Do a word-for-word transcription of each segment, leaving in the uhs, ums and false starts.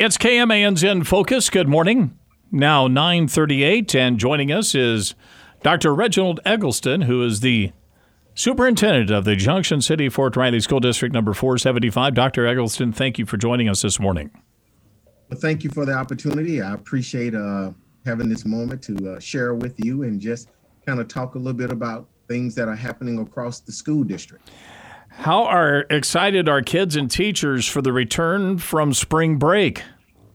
It's K M A N's In Focus. Good morning. Now nine thirty-eight, and joining us is Doctor Reginald Eggleston, who is the superintendent of the Junction City Fort Riley School District number four seventy-five. Doctor Eggleston, thank you for joining us this morning. Well, thank you for the opportunity. I appreciate uh, having this moment to uh, share with you and just kind of talk a little bit about things that are happening across the school district. How are excited our kids and teachers for the return from spring break?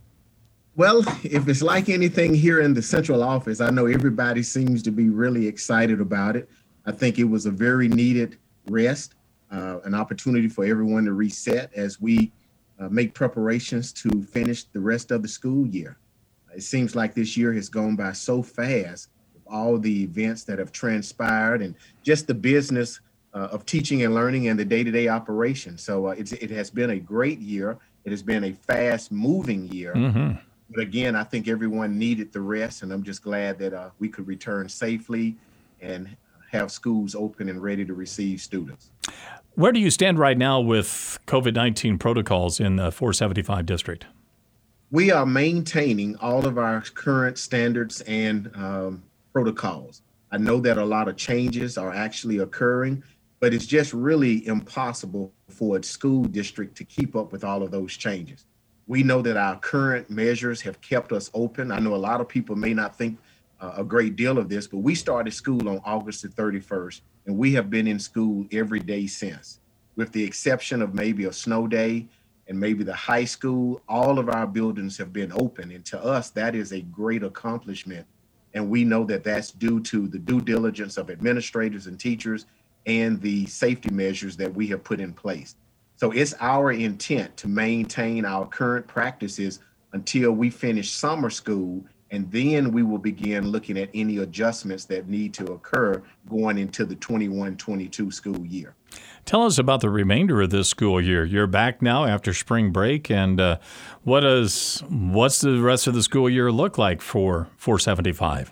Well, if it's like anything here in the central office, I know everybody seems to be really excited about it. I think it was a very needed rest, uh, an opportunity for everyone to reset as we uh, make preparations to finish the rest of the school year. It seems like this year has gone by so fast with all the events that have transpired and just the business uh, of teaching and learning and the day-to-day operation. So uh, it's, it has been a great year. It has been a fast-moving year. Mm-hmm. But again, I think everyone needed the rest, and I'm just glad that uh, we could return safely and have schools open and ready to receive students. Where do you stand right now with COVID nineteen protocols in the four seventy-five district? We are maintaining all of our current standards and um, protocols. I know that a lot of changes are actually occurring, but it's just really impossible for a school district to keep up with all of those changes. We know that our current measures have kept us open. I know a lot of people may not think uh, a great deal of this, but we started school on August the thirty-first, and we have been in school every day since, with the exception of maybe a snow day and maybe the high school. All of our buildings have been open, and to us, that is a great accomplishment. And we know that that's due to the due diligence of administrators and teachers and the safety measures that we have put in place. So it's our intent to maintain our current practices until we finish summer school, and then we will begin looking at any adjustments that need to occur going into the twenty-one twenty-two school year. Tell us about the remainder of this school year. You're back now after spring break, and uh, what is what's the rest of the school year look like for four seventy-five?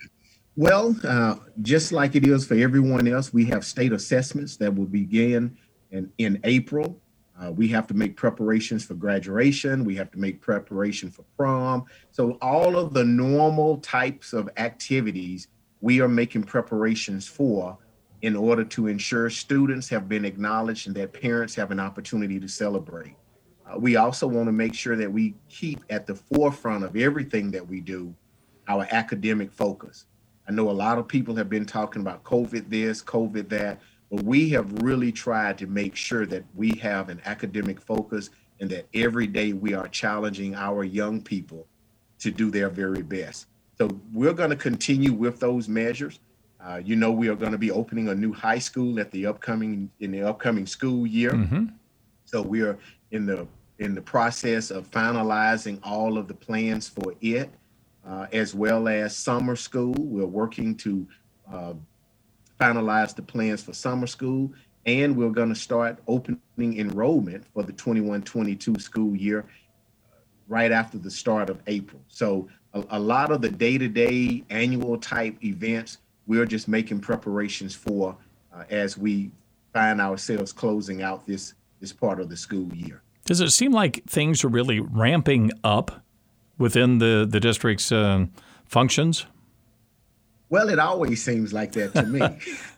Well, uh, just like it is for everyone else, we have state assessments that will begin in, in April. Uh, we have to make preparations for graduation. We have to make preparation for prom. So all of the normal types of activities we are making preparations for in order to ensure students have been acknowledged and that parents have an opportunity to celebrate. Uh, we also want to make sure that we keep at the forefront of everything that we do our academic focus. I know a lot of people have been talking about COVID this, COVID that, but we have really tried to make sure that we have an academic focus and that every day we are challenging our young people to do their very best. So we're going to continue with those measures. Uh, you know, we are going to be opening a new high school at the upcoming in the upcoming school year. Mm-hmm. So we are in the in the process of finalizing all of the plans for it, uh, as well as summer school. We're working to uh, finalize the plans for summer school, and we're going to start opening enrollment for the twenty-one twenty-two school year uh, right after the start of April. So a, a lot of the day-to-day annual type events we're just making preparations for uh, as we find ourselves closing out this this part of the school year. Does it seem like things are really ramping up within the, the district's uh, functions? Well, it always seems like that to me.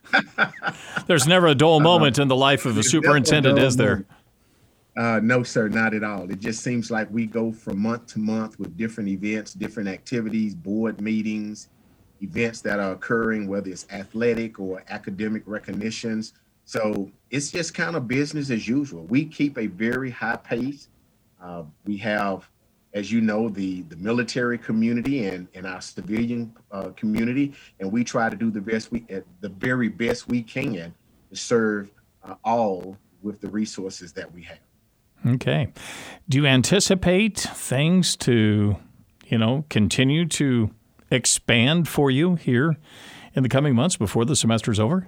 There's never a dull moment in the life of a superintendent, is there? Uh, no, sir, not at all. It just seems like we go from month to month with different events, different activities, board meetings, events that are occurring, whether it's athletic or academic recognitions. So it's just kind of business as usual. We keep a very high pace. Uh, we have, as you know, the, the military community and, and our civilian uh, community, and we try to do the best we, at the very best we can to serve uh, all with the resources that we have. Okay. Do you anticipate things to, you know, continue to expand for you here in the coming months before the semester's over?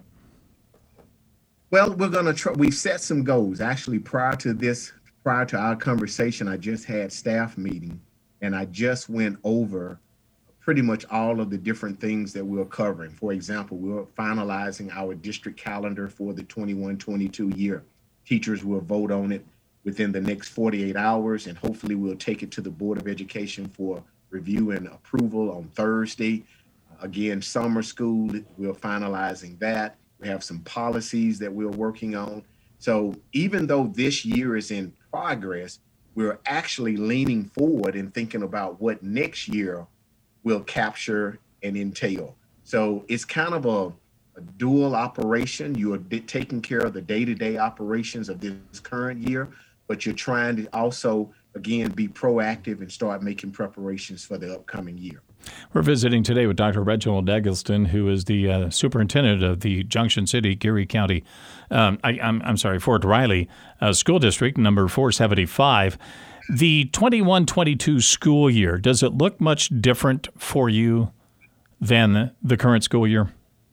Well, we're going to try. We've set some goals. Actually, prior to this, prior to our conversation, I just had staff meeting, and I just went over pretty much all of the different things that we're covering. For example, we're finalizing our district calendar for the twenty-one twenty-two year. Teachers will vote on it within the next forty-eight hours, and hopefully we'll take it to the Board of Education for review and approval on Thursday. Again, summer school, we're finalizing that. We have some policies that we're working on. So even though this year is in progress, we're actually leaning forward and thinking about what next year will capture and entail. So it's kind of a, a dual operation. You are d- taking care of the day-to-day operations of this current year, but you're trying to also, again, be proactive and start making preparations for the upcoming year. We're visiting today with Doctor Reginald Eggleston, who is the uh, superintendent of the Junction City, Geary County, um, I, I'm, I'm sorry, Fort Riley uh, School District, number four seventy-five. The twenty-one twenty-two school year, does it look much different for you than the current school year?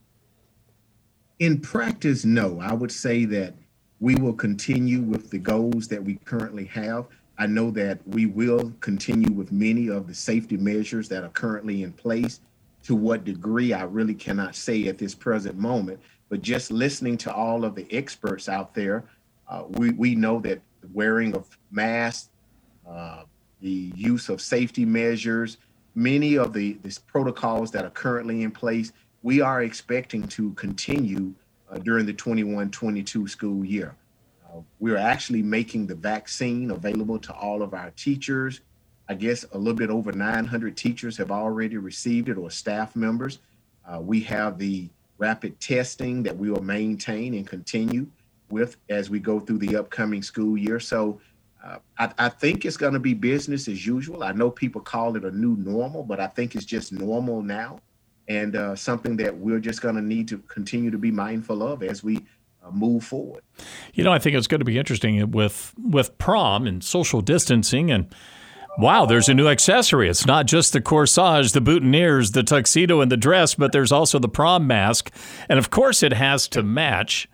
In practice, no. I would say that we will continue with the goals that we currently have. I know that we will continue with many of the safety measures that are currently in place. To what degree, I really cannot say at this present moment, but just listening to all of the experts out there, uh, we, we know that the wearing of masks, uh, the use of safety measures, many of the these protocols that are currently in place, we are expecting to continue uh, during the twenty-one twenty-two school year. Uh, we're actually making the vaccine available to all of our teachers. I guess a little bit over nine hundred teachers have already received it, or staff members. Uh, we have the rapid testing that we will maintain and continue with as we go through the upcoming school year. So uh, I, I think it's going to be business as usual. I know people call it a new normal, but I think it's just normal now, and uh, something that we're just going to need to continue to be mindful of as we Uh, move forward. You know, I think it's going to be interesting with with prom and social distancing, and wow, there's a new accessory. It's not just the corsage, the boutonnieres, the tuxedo, and the dress, but there's also the prom mask, and of course it has to match.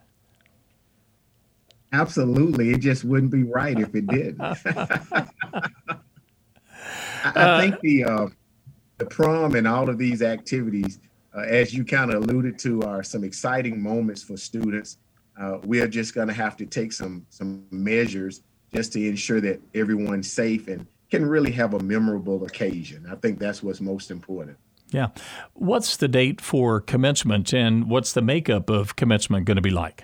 Absolutely. It just wouldn't be right if it didn't. I, I think the uh, the prom and all of these activities, uh, as you kind of alluded to, are some exciting moments for students. Uh, we are just going to have to take some some measures just to ensure that everyone's safe and can really have a memorable occasion. I think that's what's most important. Yeah. What's the date for commencement, and what's the makeup of commencement going to be like?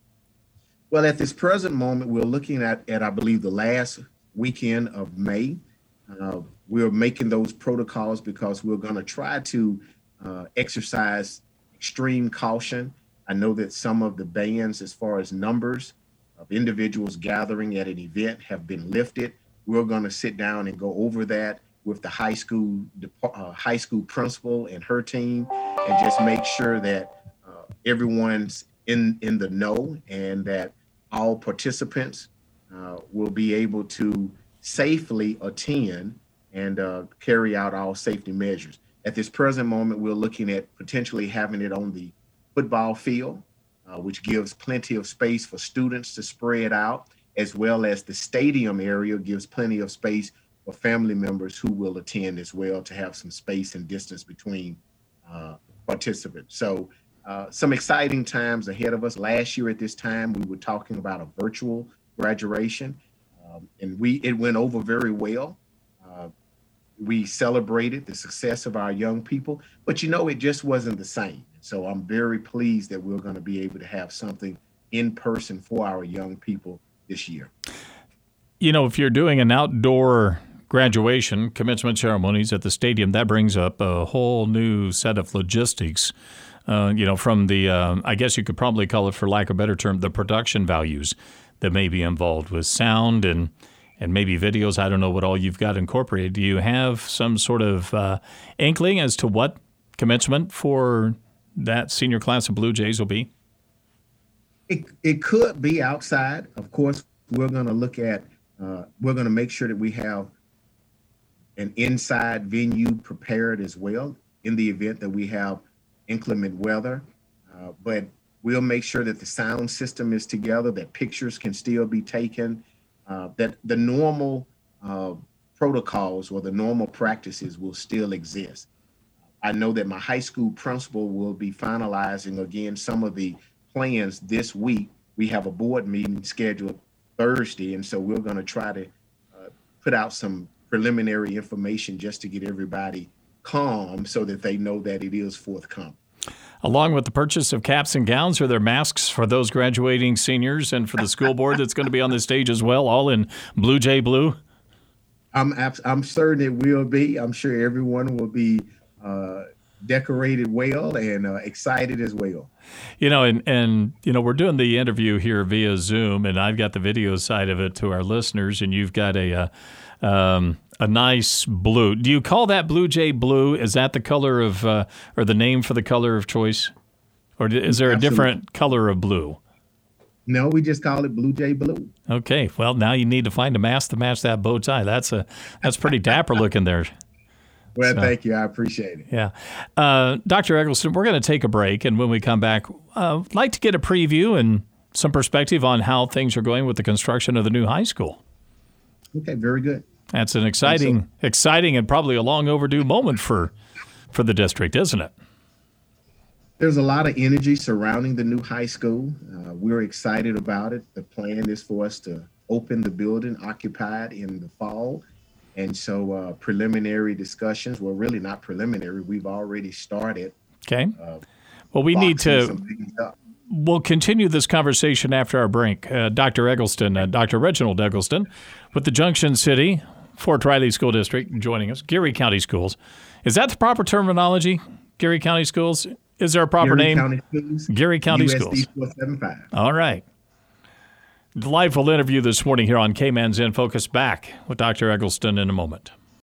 Well, at this present moment, we're looking at, at I believe, the last weekend of May. Uh, we're making those protocols because we're going to try to uh, exercise extreme caution. I know that some of the bans, as far as numbers of individuals gathering at an event, have been lifted. We're going to sit down and go over that with the high school uh, high school principal and her team, and just make sure that uh, everyone's in in the know, and that all participants uh, will be able to safely attend and uh, carry out all safety measures. At this present moment, we're looking at potentially having it on the football field, uh, which gives plenty of space for students to spread out, as well as the stadium area gives plenty of space for family members who will attend as well, to have some space and distance between uh, participants. So uh, some exciting times ahead of us. Last year at this time, we were talking about a virtual graduation, um, and we it went over very well. Uh, we celebrated the success of our young people, but you know, it just wasn't the same. So I'm very pleased that we're going to be able to have something in person for our young people this year. You know, if you're doing an outdoor graduation, commencement ceremonies at the stadium, that brings up a whole new set of logistics. Uh, you know, from the, uh, I guess you could probably call it, for lack of a better term, the production values that may be involved with sound and and maybe videos. I don't know what all you've got incorporated. Do you have some sort of uh, inkling as to what commencement for that senior class of Blue Jays will be? It, it could be outside. Of course, we're going to look at, uh, we're going to make sure that we have an inside venue prepared as well in the event that we have inclement weather. Uh, but we'll make sure that the sound system is together, that pictures can still be taken, uh, that the normal uh, protocols or the normal practices will still exist. I know that my high school principal will be finalizing again some of the plans this week. We have a board meeting scheduled Thursday, and so we're going to try to uh, put out some preliminary information just to get everybody calm so that they know that it is forthcoming. Along with the purchase of caps and gowns, are there masks for those graduating seniors and for the school board that's going to be on the stage as well, all in Blue Jay blue? I'm I'm certain it will be. I'm sure everyone will be uh, decorated well and uh, excited as well. You know, and, and, you know, we're doing the interview here via Zoom, and I've got the video side of it to our listeners, and you've got a uh, um, a nice blue. Do you call that Blue Jay blue? Is that the color of, uh, or the name for the color of choice? Or is there a Absolutely. different color of blue? No, we just call it Blue Jay blue. Okay, well, now you need to find a mask to match that bow tie. That's a that's pretty dapper looking there. Well, So, thank you. I appreciate it. Yeah. Uh, Doctor Eggleston, we're going to take a break, and when we come back, uh, I'd like to get a preview and some perspective on how things are going with the construction of the new high school. Okay, very good. That's an exciting, exciting and probably a long overdue moment for for the district, isn't it? There's a lot of energy surrounding the new high school. Uh, we're excited about it. The plan is for us to open the building occupied in the fall. And so uh, preliminary discussions, well, really not preliminary. We've already started. Okay. Uh, Well, we need boxing to, some things up. we'll continue this conversation after our break. Uh, Doctor Eggleston, uh, Doctor Reginald Eggleston with the Junction City, Fort Riley School District, joining us, Geary County Schools. Is that the proper terminology, Geary County Schools? Is there a proper Geary name? County Schools, Geary County U S D Schools. four seventy-five. All right. Delightful interview this morning here on K-Man's In Focus. Back with Doctor Eggleston in a moment.